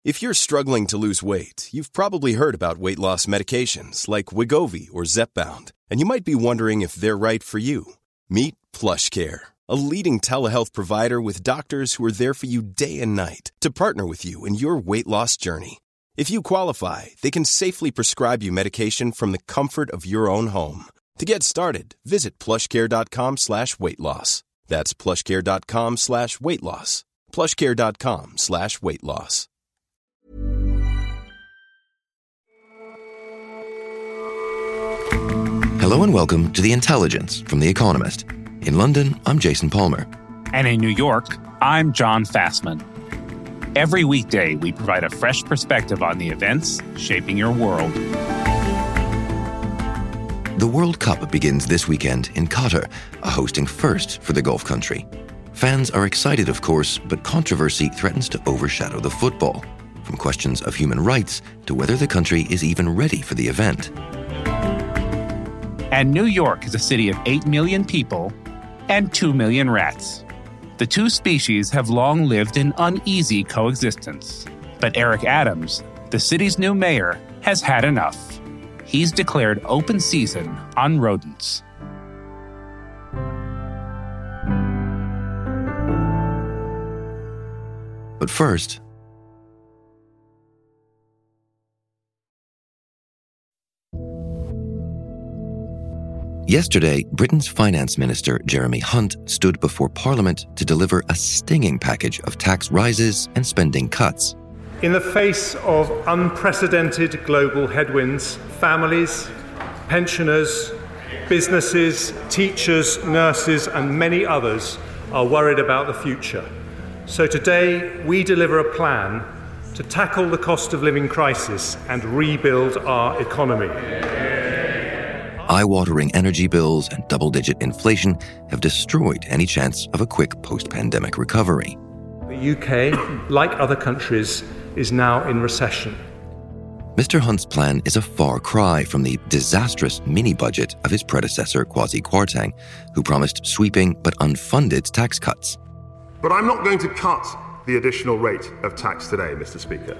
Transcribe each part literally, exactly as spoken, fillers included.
If you're struggling to lose weight, you've probably heard about weight loss medications like Wegovy or Zepbound, and you might be wondering if they're right for you. Meet PlushCare, a leading telehealth provider with doctors who are there for you day and night to partner with you in your weight loss journey. If you qualify, they can safely prescribe you medication from the comfort of your own home. To get started, visit plushcare.com slash weight loss. That's plushcare.com slash weight loss. plushcare.com slash weight loss. Hello and welcome to The Intelligence from The Economist. In London, I'm Jason Palmer. And in New York, I'm John Fassman. Every weekday, we provide a fresh perspective on the events shaping your world. The World Cup begins this weekend in Qatar, a hosting first for the Gulf country. Fans are excited, of course, but controversy threatens to overshadow the football, from questions of human rights to whether the country is even ready for the event. And New York is a city of eight million people and two million rats. The two species have long lived in uneasy coexistence. But Eric Adams, the city's new mayor, has had enough. He's declared open season on rodents. But first, yesterday, Britain's Finance Minister Jeremy Hunt stood before Parliament to deliver a stinging package of tax rises and spending cuts. In the face of unprecedented global headwinds, families, pensioners, businesses, teachers, nurses, and many others are worried about the future. So today, we deliver a plan to tackle the cost of living crisis and rebuild our economy. Eye-watering energy bills and double-digit inflation have destroyed any chance of a quick post-pandemic recovery. The U K, like other countries, is now in recession. Mister Hunt's plan is a far cry from the disastrous mini-budget of his predecessor, Kwasi Kwarteng, who promised sweeping but unfunded tax cuts. But I'm not going to cut the additional rate of tax today, Mister Speaker.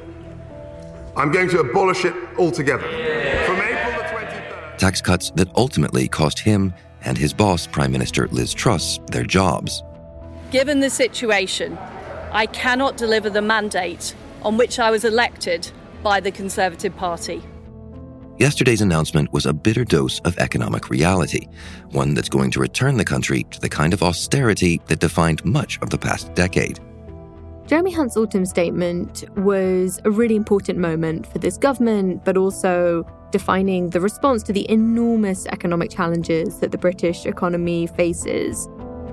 I'm going to abolish it altogether. From April the twenty-third... Tax cuts that ultimately cost him and his boss, Prime Minister Liz Truss, their jobs. Given the situation, I cannot deliver the mandate on which I was elected by the Conservative Party. Yesterday's announcement was a bitter dose of economic reality, one that's going to return the country to the kind of austerity that defined much of the past decade. Jeremy Hunt's autumn statement was a really important moment for this government, but also defining the response to the enormous economic challenges that the British economy faces.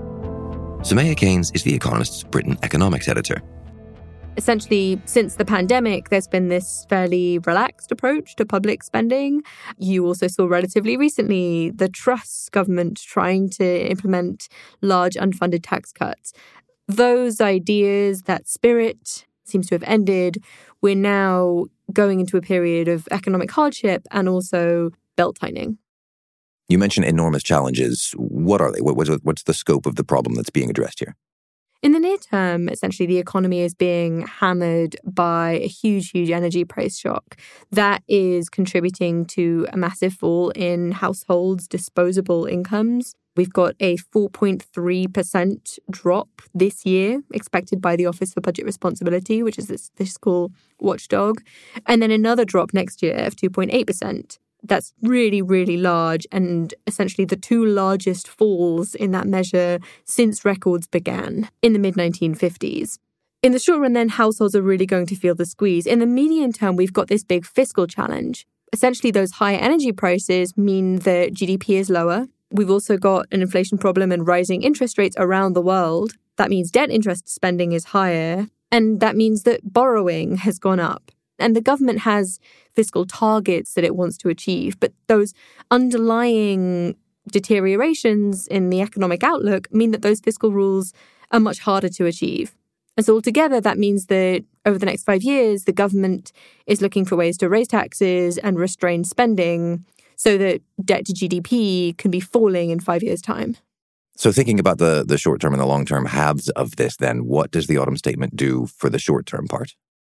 Soumaya Keynes is The Economist's Britain economics editor. Essentially, since the pandemic, there's been this fairly relaxed approach to public spending. You also saw relatively recently the Truss government trying to implement large unfunded tax cuts. Those ideas, that spirit, seems to have ended. We're now going into a period of economic hardship and also belt-tightening. You mentioned enormous challenges. What are they? What, what's the scope of the problem that's being addressed here? In the near term, essentially, the economy is being hammered by a huge, huge energy price shock that is contributing to a massive fall in households' disposable incomes. We've got a four point three percent drop this year expected by the Office for Budget Responsibility, which is this fiscal watchdog, and then another drop next year of two point eight percent. That's really, really large, and essentially the two largest falls in that measure since records began in the mid nineteen fifties. In the short run, then, households are really going to feel the squeeze. In the medium term, we've got this big fiscal challenge. Essentially, those higher energy prices mean that G D P is lower. We've also got an inflation problem and rising interest rates around the world. That means debt interest spending is higher, and that means that borrowing has gone up. And the government has fiscal targets that it wants to achieve, but those underlying deteriorations in the economic outlook mean that those fiscal rules are much harder to achieve. And so altogether, that means that over the next five years, the government is looking for ways to raise taxes and restrain spending so that debt to G D P can be falling in five years' time. So thinking about the, the short-term and the long-term halves of this, then, what does the autumn statement do for the short-term part?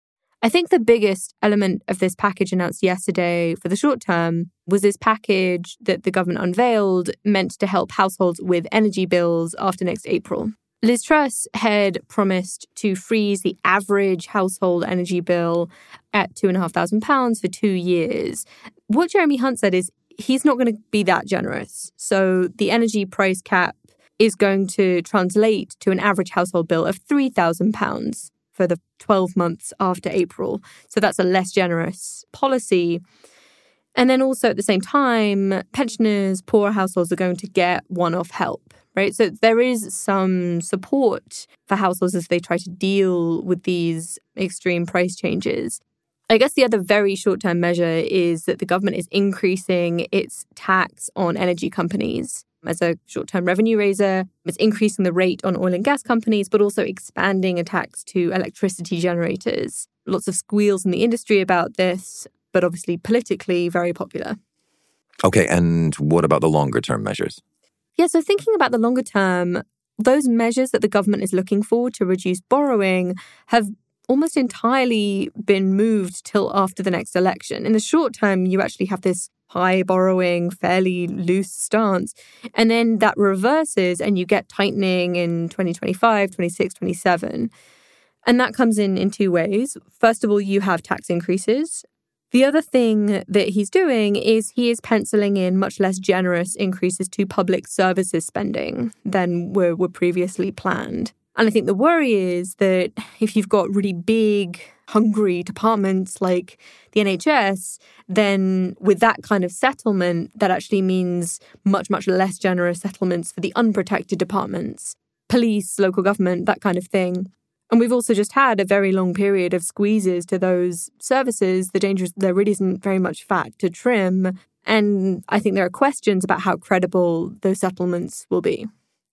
I think the biggest element of this package announced yesterday for the short term was this package that the government unveiled meant to help households with energy bills after next April. Liz Truss had promised to freeze the average household energy bill at two thousand five hundred pounds for two years. What Jeremy Hunt said is he's not going to be that generous. So the energy price cap is going to translate to an average household bill of three thousand pounds for the twelve months after April. So that's a less generous policy. And then also at the same time, pensioners, poor households are going to get one-off help, right? So there is some support for households as they try to deal with these extreme price changes. I guess the other very short-term measure is that the government is increasing its tax on energy companies. As a short-term revenue raiser, it's increasing the rate on oil and gas companies, but also expanding a tax to electricity generators. Lots of squeals in the industry about this, but obviously politically very popular. Okay, and what about the longer-term measures? Yeah, so thinking about the longer term, those measures that the government is looking for to reduce borrowing have almost entirely been moved till after the next election. In the short term, you actually have this high borrowing, fairly loose stance. And then that reverses and you get tightening in twenty twenty-five, twenty-six, twenty-seven. And that comes in in two ways. First of all, you have tax increases. The other thing that he's doing is he is penciling in much less generous increases to public services spending than were, were previously planned. And I think the worry is that if you've got really big, hungry departments like the N H S, then with that kind of settlement, that actually means much, much less generous settlements for the unprotected departments, police, local government, that kind of thing. And we've also just had a very long period of squeezes to those services. The danger is there really isn't very much fat to trim. And I think there are questions about how credible those settlements will be.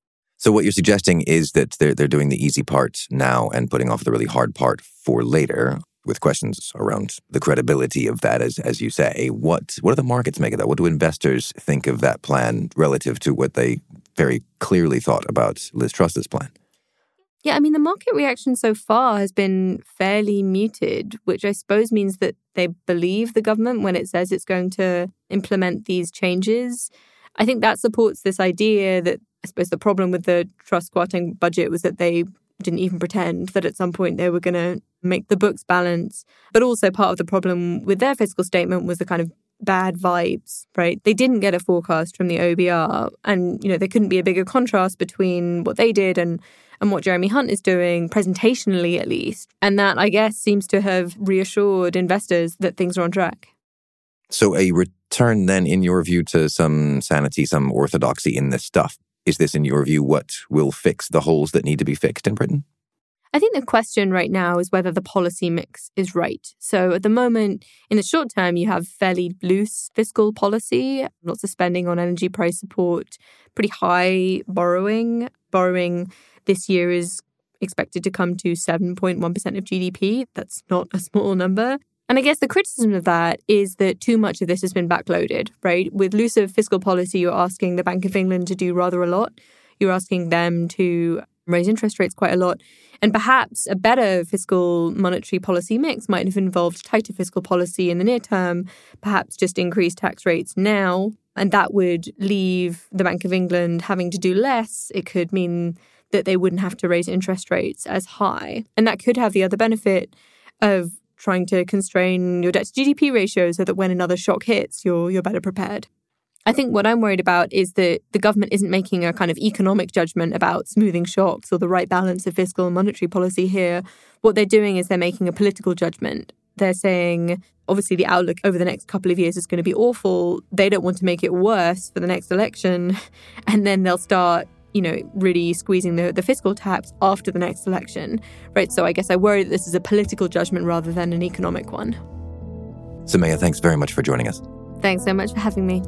So what you're suggesting is that they're they're doing the easy part now and putting off the really hard part for later, with questions around the credibility of that, as as you say. What what do the markets make of that? What do investors think of that plan relative to what they very clearly thought about Liz Truss's plan? Yeah, I mean, the market reaction so far has been fairly muted, which I suppose means that they believe the government when it says it's going to implement these changes. I think that supports this idea that I suppose the problem with the Truss squatting budget was that they didn't even pretend that at some point they were going to make the books balance. But also part of the problem with their fiscal statement was the kind of bad vibes, right? They didn't get a forecast from the O B R. And, you know, there couldn't be a bigger contrast between what they did and, and what Jeremy Hunt is doing, presentationally at least. And that, I guess, seems to have reassured investors that things are on track. So a return then, in your view, to some sanity, some orthodoxy in this stuff. Is this, in your view, what will fix the holes that need to be fixed in Britain? I think the question right now is whether the policy mix is right. So at the moment, in the short term, you have fairly loose fiscal policy, lots of spending on energy price support, pretty high borrowing. Borrowing this year is expected to come to seven point one percent of G D P. That's not a small number. And I guess the criticism of that is that too much of this has been backloaded, right? With looser fiscal policy, you're asking the Bank of England to do rather a lot. You're asking them to raise interest rates quite a lot. And perhaps a better fiscal monetary policy mix might have involved tighter fiscal policy in the near term, perhaps just increase tax rates now. And that would leave the Bank of England having to do less. It could mean that they wouldn't have to raise interest rates as high. And that could have the other benefit of trying to constrain your debt to G D P ratio so that when another shock hits, you're you're better prepared. I think what I'm worried about is that the government isn't making a kind of economic judgment about smoothing shocks or the right balance of fiscal and monetary policy here. What they're doing is they're making a political judgment. They're saying, obviously, the outlook over the next couple of years is going to be awful. They don't want to make it worse for the next election. And then they'll start, you know, really squeezing the, the fiscal tax after the next election, right? So I guess I worry that this is a political judgment rather than an economic one. Soumaya, thanks very much for joining us. Thanks so much for having me.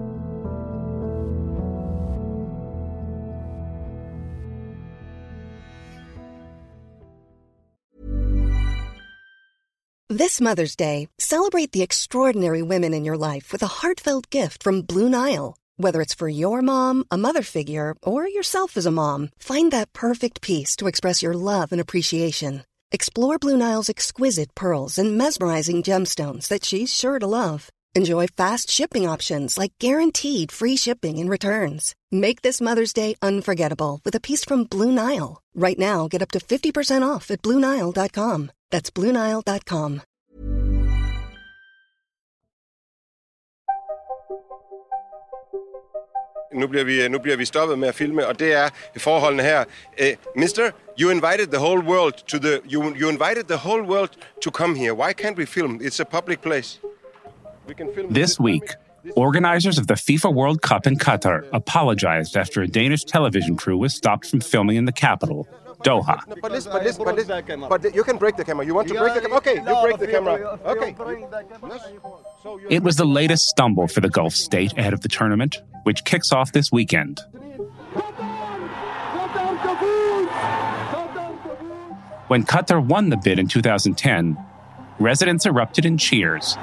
This Mother's Day, celebrate the extraordinary women in your life with a heartfelt gift from Blue Nile. Whether it's for your mom, a mother figure, or yourself as a mom, find that perfect piece to express your love and appreciation. Explore Blue Nile's exquisite pearls and mesmerizing gemstones that she's sure to love. Enjoy fast shipping options like guaranteed free shipping and returns. Make this Mother's Day unforgettable with a piece from Blue Nile. Right now, get up to fifty percent off at Blue Nile dot com. That's Blue Nile dot com. Nu bliver vi nu bliver vi stoppet med at filme, og det er forholdene her. Uh, mister, you invited the whole world to the you you invited the whole world to come here. Why can't we film? It's a public place. We can film this week. Organizers of the FIFA World Cup in Qatar apologized after a Danish television crew was stopped from filming in the capital, Doha. No, but listen, but listen, but listen, but you can break the camera. You want to break the camera? Okay, you break the camera. Okay. It was the latest stumble for the Gulf state ahead of the tournament, which kicks off this weekend. When Qatar won the bid in two thousand ten, residents erupted in cheers.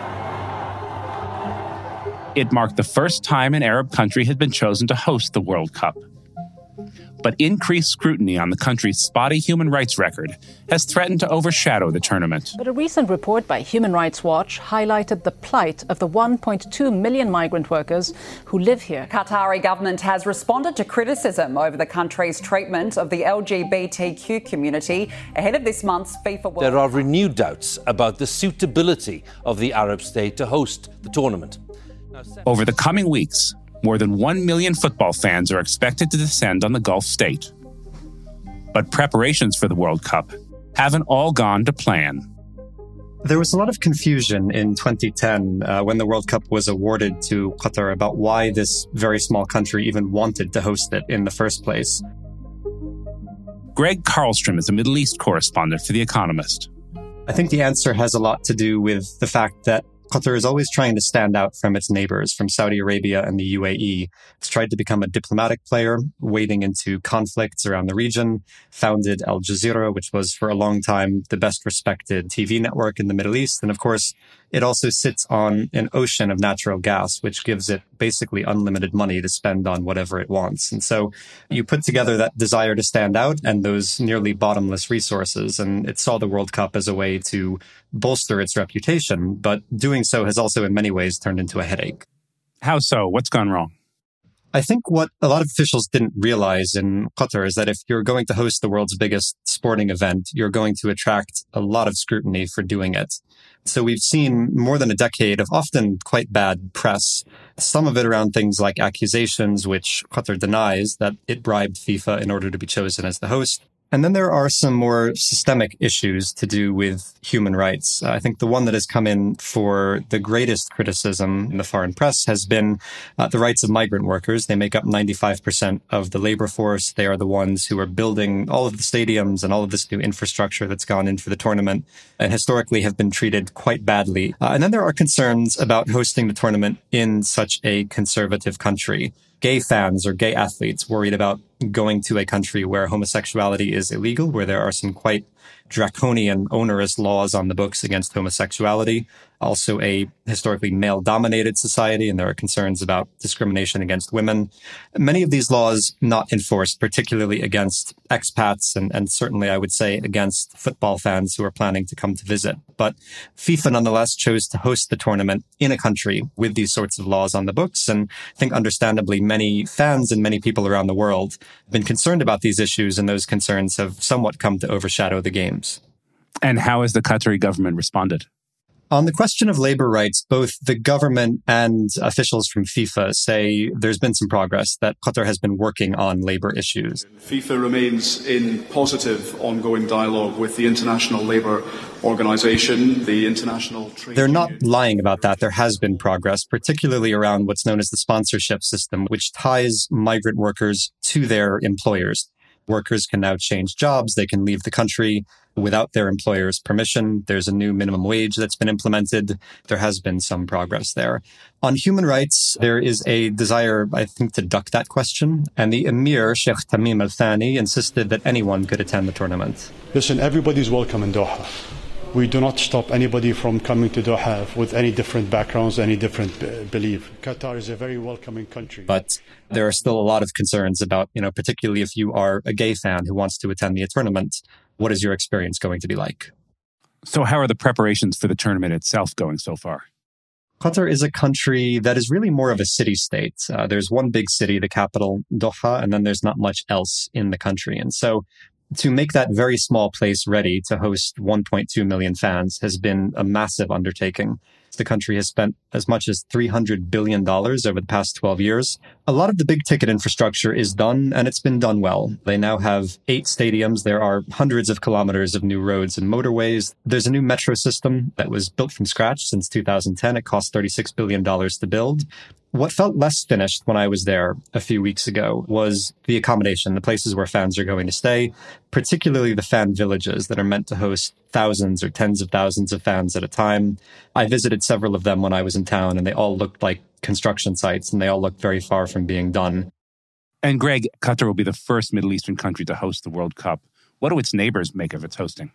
It marked the first time an Arab country had been chosen to host the World Cup. But increased scrutiny on the country's spotty human rights record has threatened to overshadow the tournament. But a recent report by Human Rights Watch highlighted the plight of the one point two million migrant workers who live here. Qatari government has responded to criticism over the country's treatment of the L G B T Q community ahead of this month's FIFA World Cup. There are renewed doubts about the suitability of the Arab state to host the tournament. Over the coming weeks, more than one million football fans are expected to descend on the Gulf state. But preparations for the World Cup haven't all gone to plan. There was a lot of confusion in twenty ten uh, when the World Cup was awarded to Qatar about why this very small country even wanted to host it in the first place. Greg Karlstrom is a Middle East correspondent for The Economist. I think the answer has a lot to do with the fact that Qatar is always trying to stand out from its neighbors, from Saudi Arabia and the U A E. It's tried to become a diplomatic player, wading into conflicts around the region, founded Al Jazeera, which was for a long time the best respected T V network in the Middle East. And of course, it also sits on an ocean of natural gas, which gives it basically unlimited money to spend on whatever it wants. And so you put together that desire to stand out and those nearly bottomless resources, and it saw the World Cup as a way to bolster its reputation, but doing so has also in many ways turned into a headache. How so? What's gone wrong? I think what a lot of officials didn't realize in Qatar is that if you're going to host the world's biggest sporting event, you're going to attract a lot of scrutiny for doing it. So we've seen more than a decade of often quite bad press, some of it around things like accusations, which Qatar denies, that it bribed FIFA in order to be chosen as the host. And then there are some more systemic issues to do with human rights. I think the one that has come in for the greatest criticism in the foreign press has been uh, the rights of migrant workers. They make up ninety-five percent of the labor force. They are the ones who are building all of the stadiums and all of this new infrastructure that's gone in for the tournament, and historically have been treated quite badly. Uh, and then there are concerns about hosting the tournament in such a conservative country. Gay fans or gay athletes worried about going to a country where homosexuality is illegal, where there are some quite draconian, onerous laws on the books against homosexuality. Also a historically male-dominated society, and there are concerns about discrimination against women. Many of these laws not enforced, particularly against expats and, and certainly, I would say, against football fans who are planning to come to visit. But FIFA nonetheless chose to host the tournament in a country with these sorts of laws on the books. And I think understandably, many fans and many people around the world have been concerned about these issues, and those concerns have somewhat come to overshadow the games. And how has the Qatari government responded? On the question of labor rights, both the government and officials from FIFA say there's been some progress, that Qatar has been working on labor issues. FIFA remains in positive ongoing dialogue with the International Labour Organization, the International Trade They're not lying about that. There has been progress, particularly around what's known as the sponsorship system, which ties migrant workers to their employers. Workers can now change jobs. They can leave the country without their employer's permission. There's a new minimum wage that's been implemented. There has been some progress there. On human rights, there is a desire, I think, to duck that question. And the Emir, Sheikh Tamim Al Thani, insisted that anyone could attend the tournament. Listen, everybody's welcome in Doha. We do not stop anybody from coming to Doha with any different backgrounds, any different b- belief. Qatar is a very welcoming country. But there are still a lot of concerns about, you know, particularly if you are a gay fan who wants to attend the tournament, what is your experience going to be like? So how are the preparations for the tournament itself going so far? Qatar is a country that is really more of a city-state. Uh, there's one big city, the capital, Doha, and then there's not much else in the country. And so to make that very small place ready to host one point two million fans has been a massive undertaking. The country has spent as much as three hundred billion dollars over the past twelve years. A lot of the big ticket infrastructure is done, and it's been done well. They now have eight stadiums. There are hundreds of kilometers of new roads and motorways. There's a new metro system that was built from scratch since two thousand ten. It cost thirty-six billion dollars to build. What felt less finished when I was there a few weeks ago was the accommodation, the places where fans are going to stay, particularly the fan villages that are meant to host thousands or tens of thousands of fans at a time. I visited several of them when I was in town, and they all looked like construction sites, and they all looked very far from being done. And Greg, Qatar will be the first Middle Eastern country to host the World Cup. What do its neighbors make of its hosting?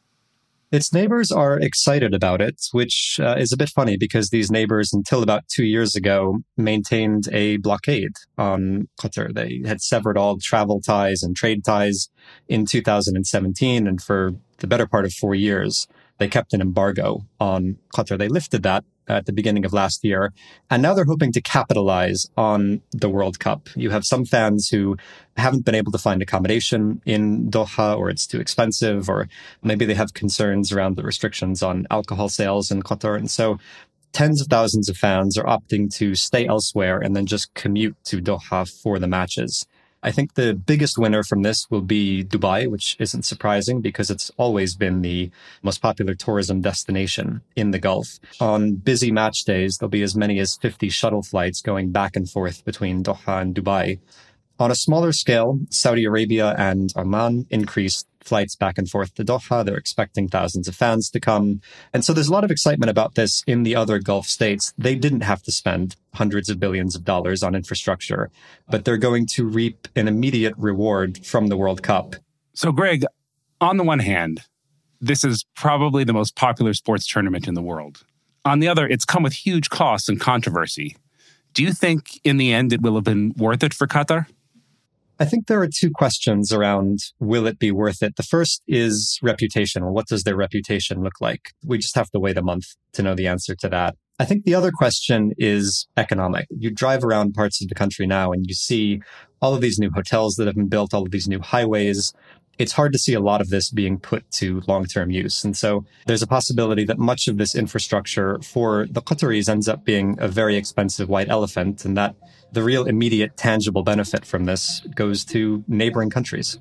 Its neighbors are excited about it, which uh, is a bit funny because these neighbors, until about two years ago, maintained a blockade on Qatar. They had severed all travel ties and trade ties in two thousand seventeen, and for the better part of four years, they kept an embargo on Qatar. They lifted that at the beginning of last year, and now they're hoping to capitalize on the World Cup. You have some fans who haven't been able to find accommodation in Doha, or it's too expensive, or maybe they have concerns around the restrictions on alcohol sales in Qatar. And so tens of thousands of fans are opting to stay elsewhere and then just commute to Doha for the matches. I think the biggest winner from this will be Dubai, which isn't surprising because it's always been the most popular tourism destination in the Gulf. On busy match days, there'll be as many as fifty shuttle flights going back and forth between Doha and Dubai. On a smaller scale, Saudi Arabia and Oman increased flights back and forth to Doha. They're expecting thousands of fans to come. And so there's a lot of excitement about this in the other Gulf states. They didn't have to spend hundreds of billions of dollars on infrastructure, but they're going to reap an immediate reward from the World Cup. So, Greg, on the one hand, this is probably the most popular sports tournament in the world. On the other, it's come with huge costs and controversy. Do you think in the end it will have been worth it for Qatar? I think there are two questions around, will it be worth it? The first is reputational. What does their reputation look like? We just have to wait a month to know the answer to that. I think the other question is economic. You drive around parts of the country now and you see all of these new hotels that have been built, all of these new highways. It's hard to see a lot of this being put to long-term use. And so there's a possibility that much of this infrastructure for the Qataris ends up being a very expensive white elephant, and that the real immediate tangible benefit from this goes to neighboring countries.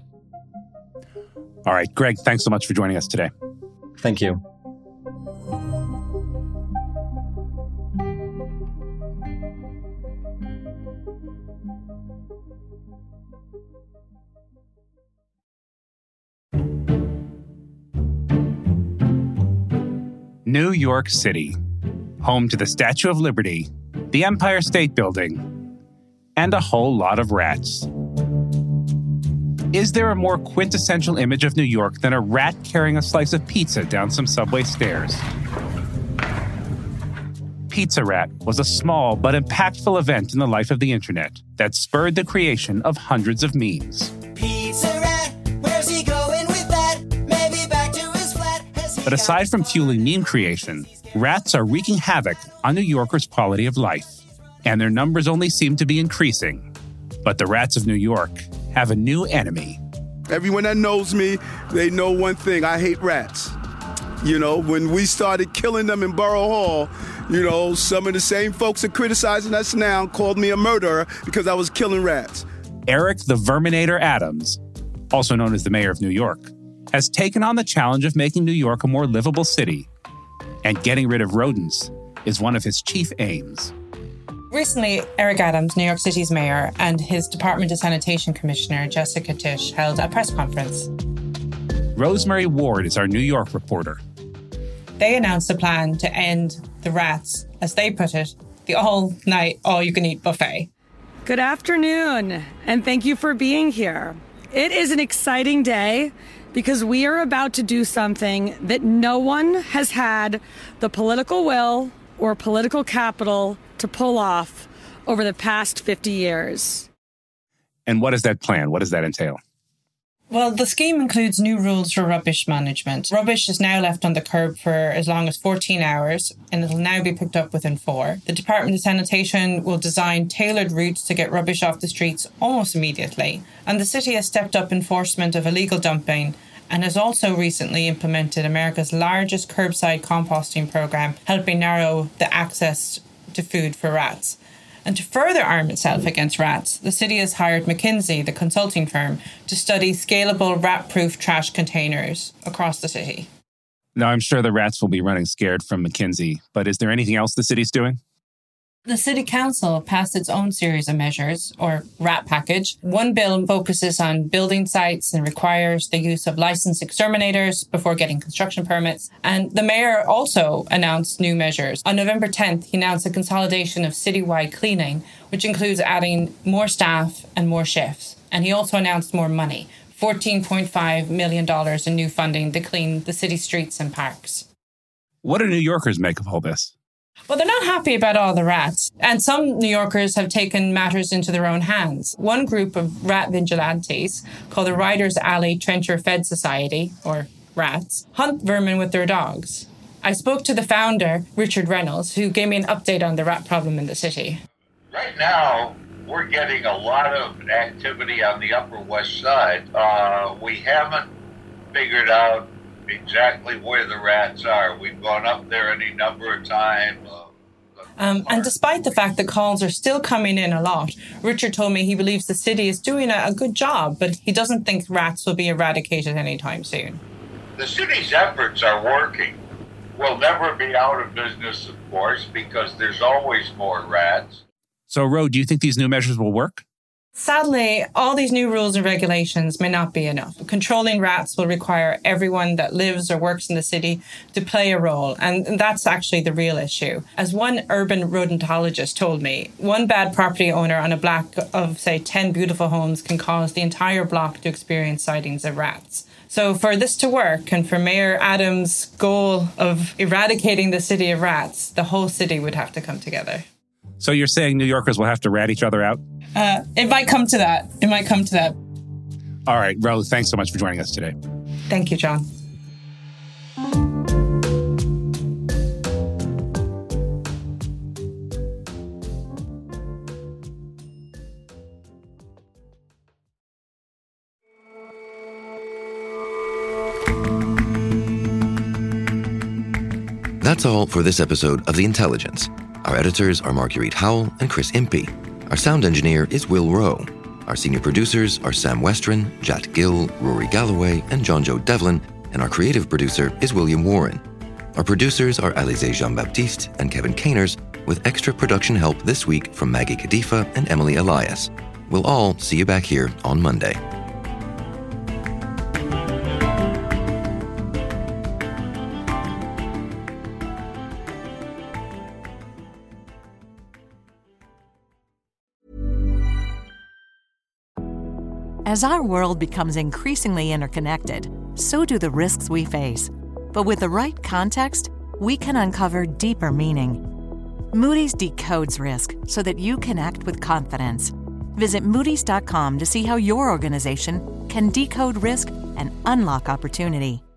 All right, Greg, thanks so much for joining us today. Thank you. New York City, home to the Statue of Liberty, the Empire State Building, and a whole lot of rats. Is there a more quintessential image of New York than a rat carrying a slice of pizza down some subway stairs? Pizza Rat was a small but impactful event in the life of the internet that spurred the creation of hundreds of memes. Pizza Rat, where's he going with that? Maybe back to his flat. But aside from fueling meme creation, rats are wreaking havoc on New Yorkers' quality of life. And their numbers only seem to be increasing. But the rats of New York have a new enemy. Everyone that knows me, they know one thing. I hate rats. You know, when we started killing them in Borough Hall, you know, some of the same folks are criticizing us now called me a murderer because I was killing rats. Eric the Verminator Adams, also known as the mayor of New York, has taken on the challenge of making New York a more livable city. And getting rid of rodents is one of his chief aims. Recently, Eric Adams, New York City's mayor, and his Department of Sanitation Commissioner, Jessica Tisch, held a press conference. Rosemary Ward is our New York reporter. They announced a plan to end the rats, as they put it, the all-night, all-you-can-eat buffet. Good afternoon, and thank you for being here. It is an exciting day because we are about to do something that no one has had the political will or political capital to pull off over the past fifty years. And what is that plan? What does that entail? Well, the scheme includes new rules for rubbish management. Rubbish is now left on the curb for as long as fourteen hours, and it'll now be picked up within four. The Department of Sanitation will design tailored routes to get rubbish off the streets almost immediately. And the city has stepped up enforcement of illegal dumping and has also recently implemented America's largest curbside composting program, helping narrow the access to food for rats. And to further arm itself against rats, the city has hired McKinsey, the consulting firm, to study scalable rat-proof trash containers across the city. Now, I'm sure the rats will be running scared from McKinsey, but is there anything else the city's doing? The City Council passed its own series of measures, or rat package. One bill focuses on building sites and requires the use of licensed exterminators before getting construction permits. And the mayor also announced new measures. On November tenth, he announced a consolidation of citywide cleaning, which includes adding more staff and more shifts. And he also announced more money, fourteen point five million dollars in new funding to clean the city streets and parks. What do New Yorkers make of all this? Well, they're not happy about all the rats, and some New Yorkers have taken matters into their own hands. One group of rat vigilantes, called the Riders Alley Trencher Fed Society, or RATS, hunt vermin with their dogs. I spoke to the founder, Richard Reynolds, who gave me an update on the rat problem in the city. Right now, we're getting a lot of activity on the Upper West Side. Uh, we haven't figured out exactly where the rats are. We've gone up there any number of times. Uh, um, and despite the fact that calls are still coming in a lot, Richard told me he believes the city is doing a, a good job, but he doesn't think rats will be eradicated anytime soon. The city's efforts are working. We'll never be out of business, of course, because there's always more rats. So, Ro, do you think these new measures will work? Sadly, all these new rules and regulations may not be enough. Controlling rats will require everyone that lives or works in the city to play a role, and that's actually the real issue. As one urban rodentologist told me, one bad property owner on a block of, say, ten beautiful homes can cause the entire block to experience sightings of rats. So for this to work, and for Mayor Adams' goal of eradicating the city of rats, the whole city would have to come together. So you're saying New Yorkers will have to rat each other out? Uh, it might come to that. It might come to that. All right, Ro, thanks so much for joining us today. Thank you, John. That's all for this episode of The Intelligence. Our editors are Marguerite Howell and Chris Impey. Our sound engineer is Will Rowe. Our senior producers are Sam Westron, Jat Gill, Rory Galloway, and John Joe Devlin, and our creative producer is William Warren. Our producers are Alizé Jean-Baptiste and Kevin Caners, with extra production help this week from Maggie Kadifa and Emily Elias. We'll all see you back here on Monday. As our world becomes increasingly interconnected, so do the risks we face. But with the right context, we can uncover deeper meaning. Moody's decodes risk so that you can act with confidence. Visit Moody's dot com to see how your organization can decode risk and unlock opportunity.